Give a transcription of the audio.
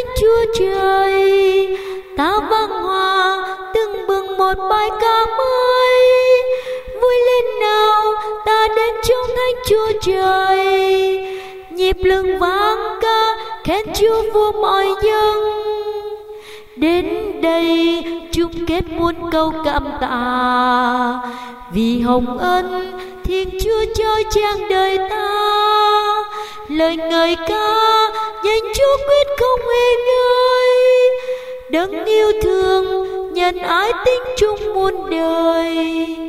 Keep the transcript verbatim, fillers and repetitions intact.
Thánh Chúa Trời. Ta vang hòa tưng bừng một bài ca mới, vui lên nào ta đến trong Thánh Chúa Trời. Nhịp lưng vang ca khen Chúa vua mọi dân. Đến đây chung kết muôn câu cảm tạ, vì hồng ân Thiên Chúa cho trang đời ta. Lời ngợi ca danh Chúa quyết không hề ngơi, đấng yêu thương nhân ái tính chung muôn đời.